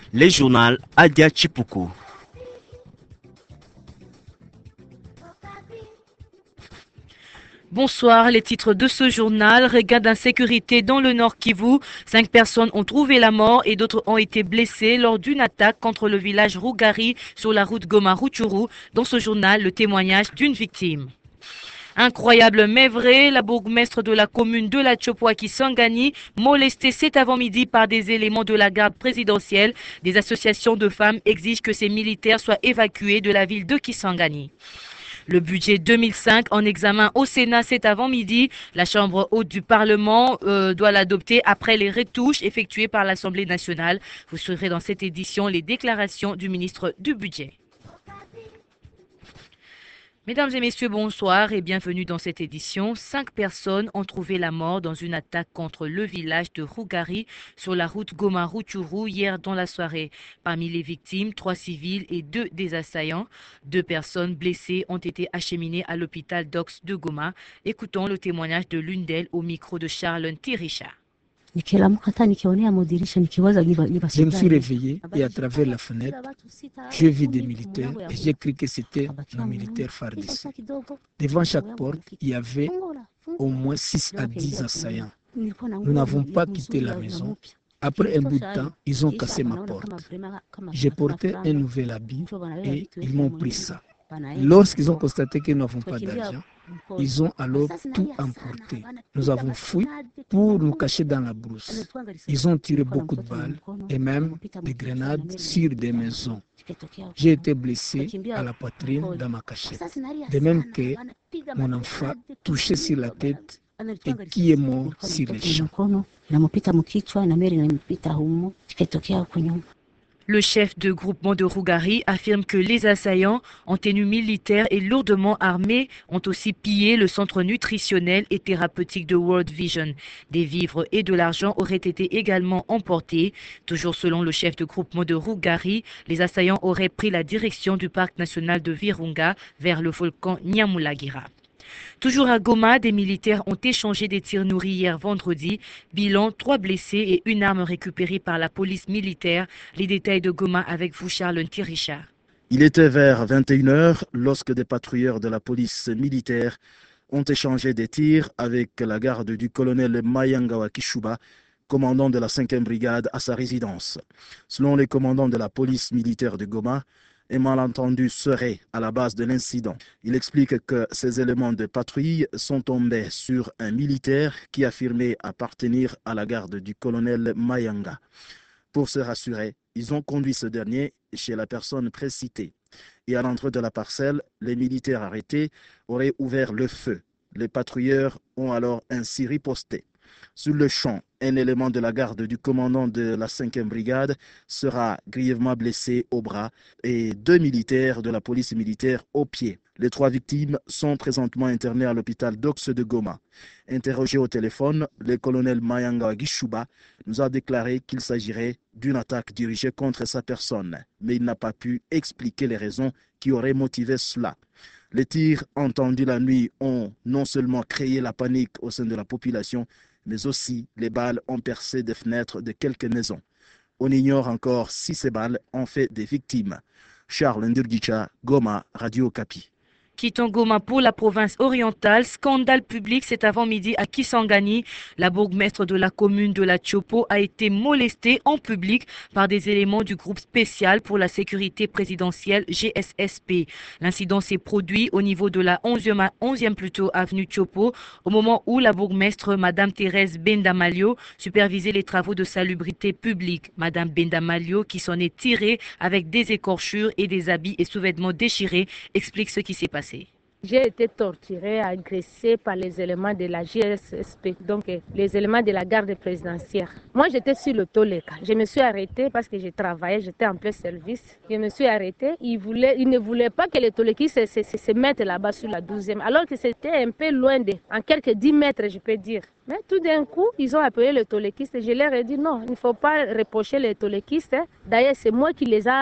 Les journaux Adia Chipuku. Bonsoir, les titres de ce journal. Regain d'insécurité dans le Nord Kivu. 5 personnes ont trouvé la mort et d'autres ont été blessées lors d'une attaque contre le village Rugari sur la route Goma-Rutshuru. Dans ce journal, le témoignage d'une victime. Incroyable mais vrai, la bourgmestre de la commune de la Tchopo Kisangani, molestée cet avant-midi par des éléments de la garde présidentielle. Des associations de femmes exigent que ces militaires soient évacués de la ville de Kisangani. Le budget 2005 en examen au Sénat cet avant-midi. La Chambre haute du Parlement doit l'adopter après les retouches effectuées par l'Assemblée nationale. Vous suivrez dans cette édition les déclarations du ministre du Budget. Mesdames et messieurs, bonsoir et bienvenue dans cette édition. 5 personnes ont trouvé la mort dans une attaque contre le village de Rugari sur la route Goma-Rutshuru hier dans la soirée. Parmi les victimes, 3 civils et 2 des assaillants. 2 personnes blessées ont été acheminées à l'hôpital d'Ox de Goma. Écoutons le témoignage de l'une d'elles au micro de Charles Ntirisha. Je me suis réveillé et à travers la fenêtre, j'ai vu des militaires et j'ai cru que c'était nos militaires FARDC. Devant chaque porte, il y avait au moins 6 à 10 assaillants. Nous n'avons pas quitté la maison. Après un bout de temps, ils ont cassé ma porte. J'ai porté un nouvel habit et ils m'ont pris ça. Lorsqu'ils ont constaté que nous n'avons pas d'argent, ils ont alors tout emporté. Nous avons fui pour nous cacher dans la brousse. Ils ont tiré beaucoup de balles et même des grenades sur des maisons. J'ai été blessé à la poitrine dans ma cachette. De même que mon enfant touché sur la tête et qui est mort sur les champs. Le chef de groupement de Rugari affirme que les assaillants en tenue militaire et lourdement armés ont aussi pillé le centre nutritionnel et thérapeutique de World Vision. Des vivres et de l'argent auraient été également emportés. Toujours selon le chef de groupement de Rugari, les assaillants auraient pris la direction du parc national de Virunga vers le volcan Nyamulagira. Toujours à Goma, des militaires ont échangé des tirs nourris hier vendredi. Bilan, 3 blessés et 1 arme récupérée par la police militaire. Les détails de Goma avec vous, Charles Ntirisha. Il était vers 21h lorsque des patrouilleurs de la police militaire ont échangé des tirs avec la garde du colonel Mayangawa Kishuba, commandant de la 5e brigade, à sa résidence. Selon les commandants de la police militaire de Goma, un malentendu serait à la base de l'incident. Il explique que ces éléments de patrouille sont tombés sur un militaire qui affirmait appartenir à la garde du colonel Mayanga. Pour se rassurer, ils ont conduit ce dernier chez la personne précitée. Et à l'entrée de la parcelle, les militaires arrêtés auraient ouvert le feu. Les patrouilleurs ont alors ainsi riposté. Sur le champ, un élément de la garde du commandant de la 5e brigade sera grièvement blessé au bras et 2 militaires de la police militaire au pied. Les 3 victimes sont présentement internées à l'hôpital d'Ox de Goma. Interrogé au téléphone, le colonel Mayanga Gishuba nous a déclaré qu'il s'agirait d'une attaque dirigée contre sa personne, mais il n'a pas pu expliquer les raisons qui auraient motivé cela. Les tirs entendus la nuit ont non seulement créé la panique au sein de la population, mais aussi les balles ont percé des fenêtres de quelques maisons. On ignore encore si ces balles ont fait des victimes. Charles Ndirgicha, Goma, Radio Okapi. Quittons Goma pour la province orientale. Scandale public cet avant-midi à Kisangani. La bourgmestre de la commune de la Tchopo a été molestée en public par des éléments du groupe spécial pour la sécurité présidentielle GSSP. L'incident s'est produit au niveau de la 11e avenue Tchopo au moment où la bourgmestre Madame Thérèse Bendamalio supervisait les travaux de salubrité publique. Madame Bendamalio, qui s'en est tirée avec des écorchures et des habits et sous-vêtements déchirés, explique ce qui s'est passé. J'ai été torturée, agressée par les éléments de la GSSP, donc les éléments de la garde présidentielle. Moi, j'étais sur le Toleka. Je me suis arrêtée parce que je travaillais, j'étais en plein service. Je me suis arrêtée. Ils ne voulaient pas que les Tolekis se mettent là-bas sur la 12e, alors que c'était un peu loin en quelques 10 mètres, je peux dire. Mais tout d'un coup, ils ont appelé les toléquistes et je leur ai dit non, il ne faut pas reprocher les toléquistes. D'ailleurs, c'est moi qui les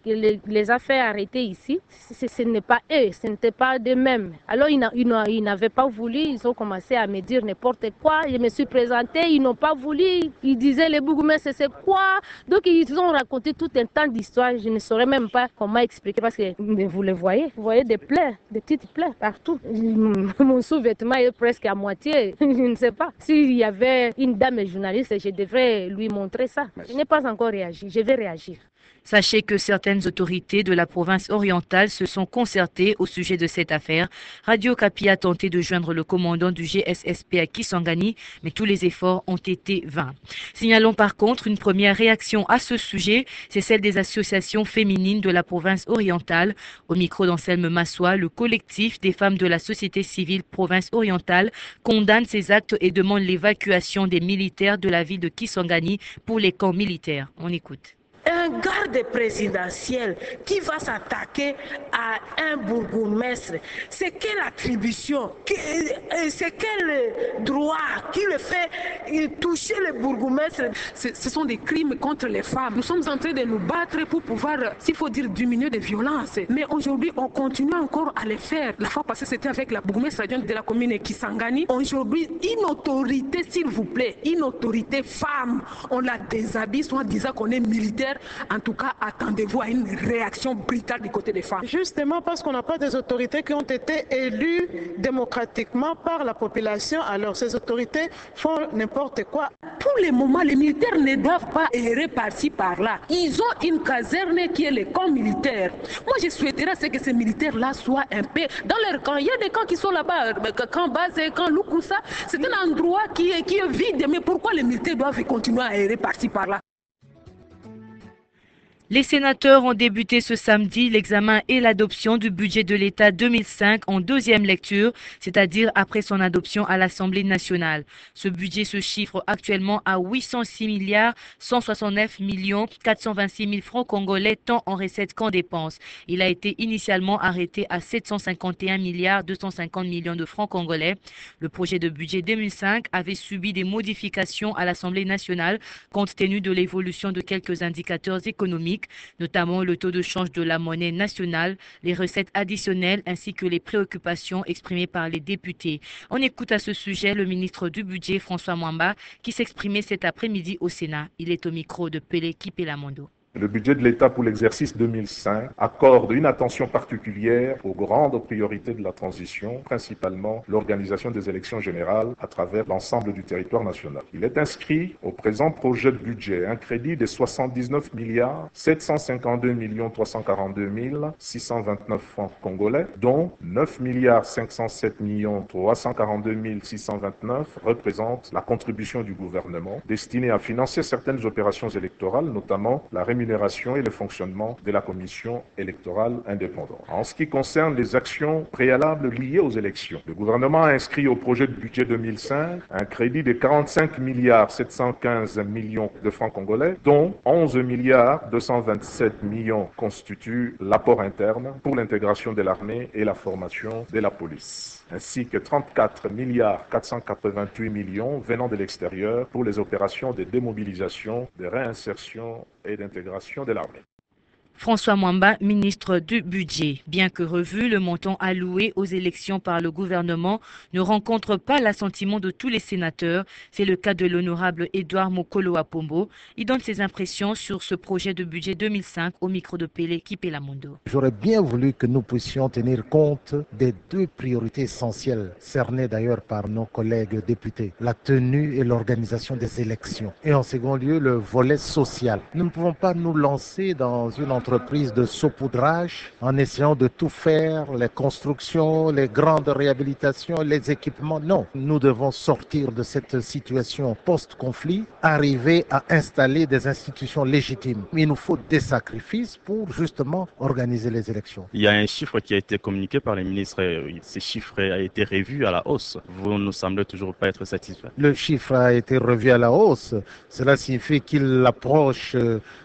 a fait arrêter ici. Ce n'est pas eux, ce n'était pas d'eux-mêmes. Alors, ils n'avaient pas voulu, ils ont commencé à me dire n'importe quoi. Je me suis présentée, ils n'ont pas voulu. Ils disaient les bourgmestres, c'est quoi? Donc, ils ont raconté tout un tas d'histoires. Je ne saurais même pas comment expliquer parce que vous les voyez. Vous voyez des plaies, des petites plaies partout. Mon sous-vêtement est presque à moitié. Je ne sais pas. S'il y avait une dame journaliste, je devrais lui montrer ça. Je n'ai pas encore réagi. Je vais réagir. Sachez que certaines autorités de la province orientale se sont concertées au sujet de cette affaire. Radio Okapi a tenté de joindre le commandant du GSSP à Kisangani, mais tous les efforts ont été vains. Signalons par contre une première réaction à ce sujet, c'est celle des associations féminines de la province orientale. Au micro d'Anselme Massoua, le collectif des femmes de la société civile province orientale condamne ces actes et demande l'évacuation des militaires de la ville de Kisangani pour les camps militaires. On écoute. Un garde présidentiel qui va s'attaquer à un bourgmestre, c'est quelle attribution, c'est quel droit qui le fait toucher le bourgmestre? Ce sont des crimes contre les femmes. Nous sommes en train de nous battre pour pouvoir, s'il faut dire, diminuer les violences. Mais aujourd'hui, on continue encore à les faire. La fois passée, c'était avec la bourgmestre adjointe de la commune Kisangani. Aujourd'hui, une autorité, s'il vous plaît, une autorité femme, on la déshabille, soit disant qu'on est militaire. En tout cas, attendez-vous à une réaction brutale du côté des femmes. Justement parce qu'on n'a pas des autorités qui ont été élues démocratiquement par la population, alors ces autorités font n'importe quoi. Pour le moment, les militaires ne doivent pas errer par-ci, par-là. Ils ont une caserne qui est le camp militaire. Moi, je souhaiterais que ces militaires-là soient un peu dans leur camp. Il y a des camps qui sont là-bas, camp base, camp Lukusa. C'est un endroit qui est vide. Mais pourquoi les militaires doivent continuer à errer par-ci, par-là? Les sénateurs ont débuté ce samedi l'examen et l'adoption du budget de l'État 2005 en deuxième lecture, c'est-à-dire après son adoption à l'Assemblée nationale. Ce budget se chiffre actuellement à 806 milliards 169 millions 426 000 francs congolais tant en recettes qu'en dépenses. Il a été initialement arrêté à 751 milliards 250 millions de francs congolais. Le projet de budget 2005 avait subi des modifications à l'Assemblée nationale compte tenu de l'évolution de quelques indicateurs économiques, notamment le taux de change de la monnaie nationale, les recettes additionnelles ainsi que les préoccupations exprimées par les députés. On écoute à ce sujet le ministre du Budget, François Mwamba, qui s'exprimait cet après-midi au Sénat. Il est au micro de Pelé Kipelamondo. Le budget de l'État pour l'exercice 2005 accorde une attention particulière aux grandes priorités de la transition, principalement l'organisation des élections générales à travers l'ensemble du territoire national. Il est inscrit au présent projet de budget un crédit de 79 milliards 752 342 629 francs congolais, dont 9 milliards 507 342 629 représentent la contribution du gouvernement destinée à financer certaines opérations électorales, notamment la rémunération et le fonctionnement de la commission électorale indépendante. En ce qui concerne les actions préalables liées aux élections, le gouvernement a inscrit au projet de budget 2005 un crédit de 45 milliards 715 millions de francs congolais, dont 11 milliards 227 millions constituent l'apport interne pour l'intégration de l'armée et la formation de la police, ainsi que 34 milliards 488 millions venant de l'extérieur pour les opérations de démobilisation, de réinsertion et d'intégration de l'armée. François Mwamba, ministre du Budget. Bien que revu, le montant alloué aux élections par le gouvernement ne rencontre pas l'assentiment de tous les sénateurs. C'est le cas de l'honorable Edouard Mokolo Apombo. Il donne ses impressions sur ce projet de budget 2005 au micro de Pelé Kipelamondo. J'aurais bien voulu que nous puissions tenir compte des deux priorités essentielles, cernées d'ailleurs par nos collègues députés, la tenue et l'organisation des élections. Et en second lieu, le volet social. Nous ne pouvons pas nous lancer dans une entreprise de saupoudrage en essayant de tout faire, les constructions, les grandes réhabilitations, les équipements. Non, nous devons sortir de cette situation post-conflit, arriver à installer des institutions légitimes. Il nous faut des sacrifices pour justement organiser les élections. Il y a un chiffre qui a été communiqué par les ministres. Ce chiffre a été revu à la hausse. Vous ne semblez toujours pas être satisfait. Le chiffre a été revu à la hausse. Cela signifie qu'il approche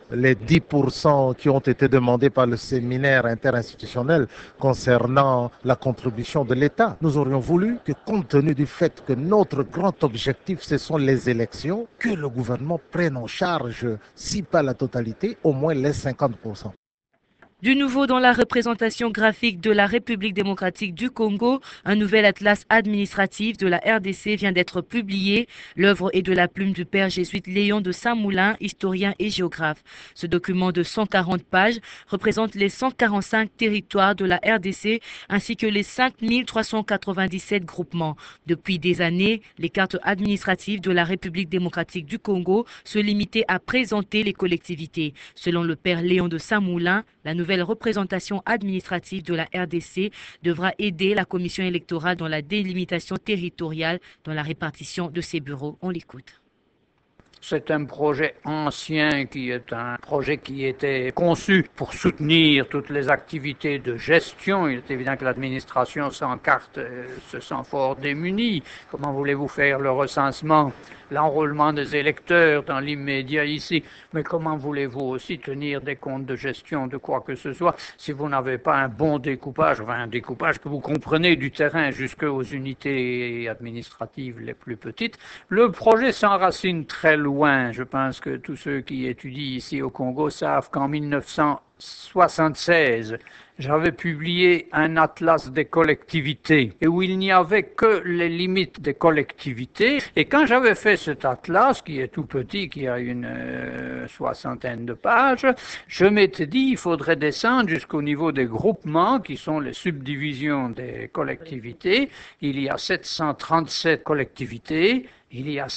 les 10% qui ont été demandés par le séminaire interinstitutionnel concernant la contribution de l'État. Nous aurions voulu que, compte tenu du fait que notre grand objectif, ce sont les élections, que le gouvernement prenne en charge, si pas la totalité, au moins les 50%. Du nouveau dans la représentation graphique de la République démocratique du Congo, un nouvel atlas administratif de la RDC vient d'être publié. L'œuvre est de la plume du père jésuite Léon de Saint-Moulin, historien et géographe. Ce document de 140 pages représente les 145 territoires de la RDC ainsi que les 5397 groupements. Depuis des années, les cartes administratives de la République démocratique du Congo se limitaient à présenter les collectivités. Selon le père Léon de Saint-Moulin, la nouvelle représentation administrative de la RDC devra aider la commission électorale dans la délimitation territoriale dans la répartition de ses bureaux. On l'écoute. C'est un projet ancien qui est un projet qui était conçu pour soutenir toutes les activités de gestion. Il est évident que l'administration sans carte se sent fort démunie. Comment voulez-vous faire le recensement, l'enrôlement des électeurs dans l'immédiat ici? Mais comment voulez-vous aussi tenir des comptes de gestion de quoi que ce soit si vous n'avez pas un bon découpage, enfin un découpage que vous comprenez du terrain jusqu'aux unités administratives les plus petites? Le projet s'enracine très loin. Je pense que tous ceux qui étudient ici au Congo savent qu'en 1976, j'avais publié un atlas des collectivités et où il n'y avait que les limites des collectivités. Et quand j'avais fait cet atlas, qui est tout petit, qui a une soixantaine de pages, je m'étais dit il faudrait descendre jusqu'au niveau des groupements, qui sont les subdivisions des collectivités. Il y a 737 collectivités, il y a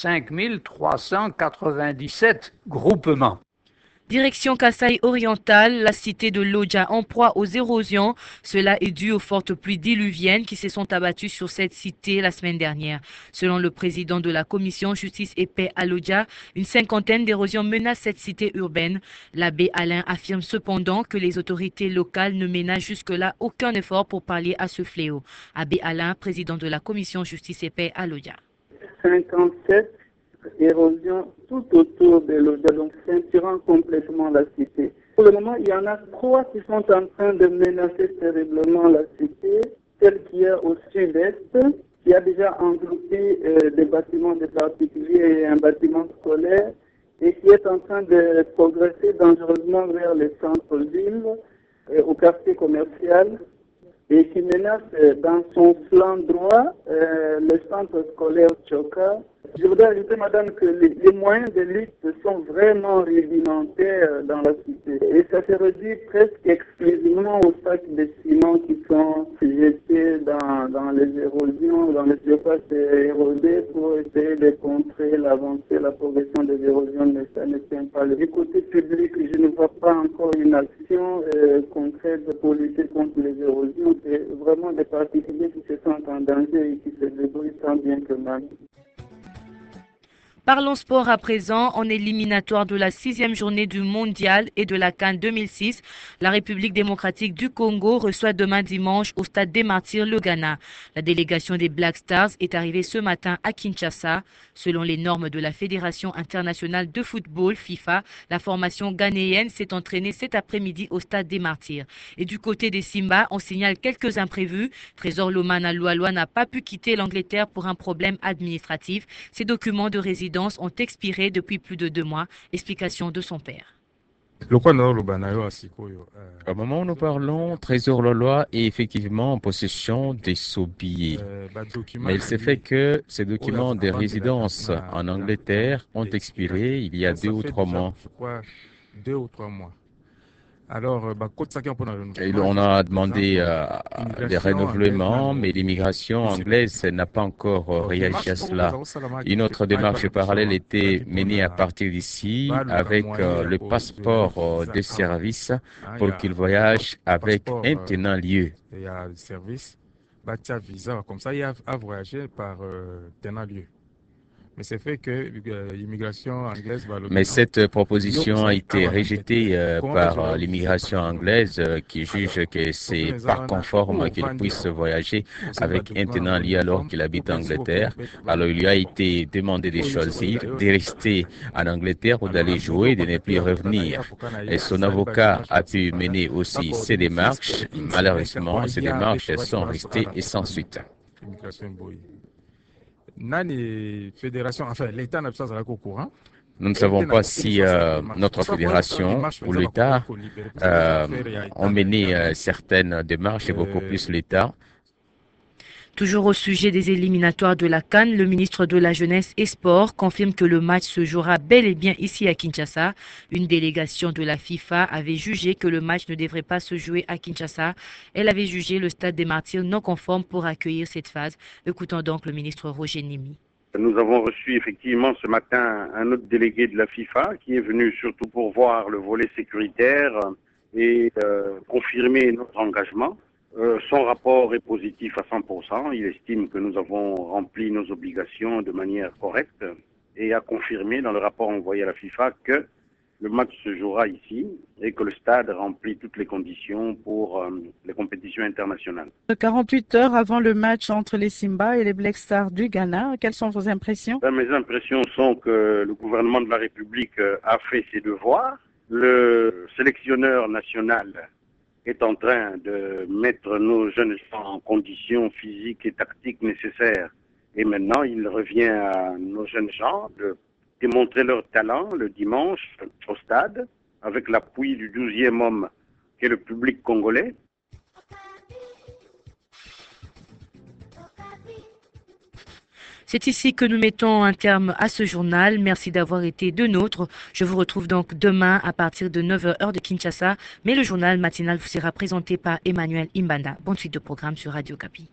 5397 groupements. Direction Kasaï orientale, la cité de Lodja en proie aux érosions. Cela est dû aux fortes pluies diluviennes qui se sont abattues sur cette cité la semaine dernière. Selon le président de la commission Justice et Paix à Lodja, une cinquantaine d'érosions menacent cette cité urbaine. L'abbé Alain affirme cependant que les autorités locales ne ménagent jusque-là aucun effort pour pallier à ce fléau. Abbé Alain, président de la commission Justice et Paix à Lodja. 57 érosion tout autour de Lodja, donc ceinturant complètement la cité. Pour le moment, il y en a 3 qui sont en train de menacer terriblement la cité. Celle qui est au sud-est, qui a déjà englobé des bâtiments de particuliers et un bâtiment scolaire, et qui est en train de progresser dangereusement vers le centre-ville, au quartier commercial, et qui menace dans son flanc droit le centre scolaire Tchoka. Je voudrais ajouter, madame, que les moyens de lutte sont vraiment rudimentaires dans la cité. Et ça se réduit presque exclusivement aux sacs de ciment qui sont jetés dans les érosions, dans les surfaces érodées pour essayer de contrer l'avancée, la progression des érosions, mais ça ne tient pas. Du côté public, je ne vois pas encore une action concrète pour lutter contre les érosions. C'est vraiment des particuliers qui se sentent en danger et qui se débrouillent tant bien que mal. Parlons sport à présent. En éliminatoire de la 6e journée du Mondial et de la CAN 2006, la République démocratique du Congo reçoit demain dimanche au stade des Martyrs le Ghana. La délégation des Black Stars est arrivée ce matin à Kinshasa. Selon les normes de la Fédération internationale de football FIFA, la formation ghanéenne s'est entraînée cet après-midi au stade des Martyrs. Et du côté des Simba, on signale quelques imprévus. Trésor Lomana Lualua n'a pas pu quitter l'Angleterre pour un problème administratif. Ses documents de résidence ont expiré depuis plus de 2 mois. Explication de son père. Au moment où nous parlons, Trésor Loloa est effectivement en possession des sous billets. Mais il s'est fait que ces documents de résidence en Angleterre ont expiré il y a 2 ou 3 mois. Alors, on a demandé des renouvellements, mais l'immigration anglaise n'a pas encore réagi à cela. Une autre démarche parallèle était menée à partir d'ici avec le passeport de service pour qu'il voyage avec un tenant lieu. Comme ça, il a voyagé par tenant lieu. Mais c'est fait que l'immigration anglaise va... Mais cette proposition a été rejetée par l'immigration anglaise qui juge que c'est pas conforme qu'il puisse voyager avec un tenant lié alors qu'il habite en Angleterre. Alors il lui a été demandé de choisir, de rester en Angleterre ou d'aller jouer et de ne plus revenir. Et son avocat a pu mener aussi ces démarches. Malheureusement, ces démarches sont restées et sans suite. Nous ne savons pas si notre fédération ou l'État ont mené certaines démarches et beaucoup plus l'État. Toujours au sujet des éliminatoires de la CAN, le ministre de la Jeunesse et Sport confirme que le match se jouera bel et bien ici à Kinshasa. Une délégation de la FIFA avait jugé que le match ne devrait pas se jouer à Kinshasa. Elle avait jugé le stade des Martyrs non conforme pour accueillir cette phase. Écoutons donc le ministre Roger Nimi. Nous avons reçu effectivement ce matin un autre délégué de la FIFA qui est venu surtout pour voir le volet sécuritaire et confirmer notre engagement. Son rapport est positif à 100%. Il estime que nous avons rempli nos obligations de manière correcte et a confirmé dans le rapport envoyé à la FIFA que le match se jouera ici et que le stade remplit toutes les conditions pour les compétitions internationales. 48 heures avant le match entre les Simba et les Black Stars du Ghana, quelles sont vos impressions? Mes impressions sont que le gouvernement de la République a fait ses devoirs. Le sélectionneur national est en train de mettre nos jeunes gens en conditions physiques et tactiques nécessaires. Et maintenant, il revient à nos jeunes gens de démontrer leur talent le dimanche au stade, avec l'appui du 12e homme qui est le public congolais. C'est ici que nous mettons un terme à ce journal. Merci d'avoir été de nôtres. Je vous retrouve donc demain à partir de 9h heure de Kinshasa. Mais le journal matinal vous sera présenté par Emmanuel Imbanda. Bonne suite de programme sur Radio Okapi.